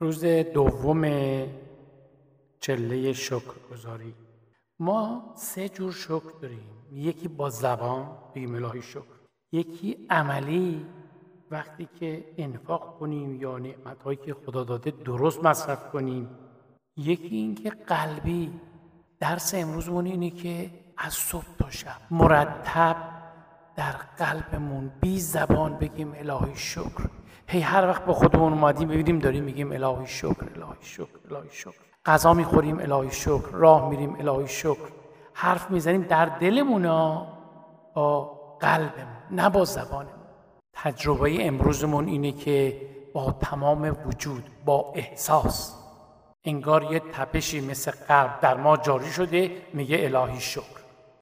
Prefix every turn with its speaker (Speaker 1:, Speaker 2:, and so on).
Speaker 1: روز دوم چله شکرگزاری. ما 3 جور شکر داریم. یکی با زبان بگیم الهی شکر، یکی عملی وقتی که انفاق کنیم یا نعمت‌هایی که خدا داده درست مصرف کنیم، یکی این که قلبی. درس امروزمون اینه که از صبح تا شب مرتب در قلبمون بی زبان بگیم الهی شکر. هر وقت با خودمون اومدیم ببینیم داریم میگیم الهی شکر، الهی شکر، الهی شکر. غذا میخوریم الهی شکر، راه میریم الهی شکر. حرف میزنیم در دلمون با قلبمون، نه با زبانمون. تجربه امروزمون اینه که با تمام وجود، با احساس، انگار یه تپشی مثل قلب در ما جاری شده، میگه الهی شکر.